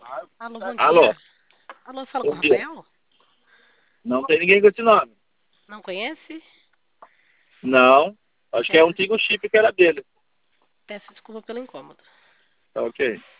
Alô, bom Alô, dia. Alô, fala com o bom dia. Rafael? Não tem ninguém com esse nome. Não conhece? Não, acho que é um Peço, antigo chip que era dele. peço desculpa pelo incômodo. Tá ok.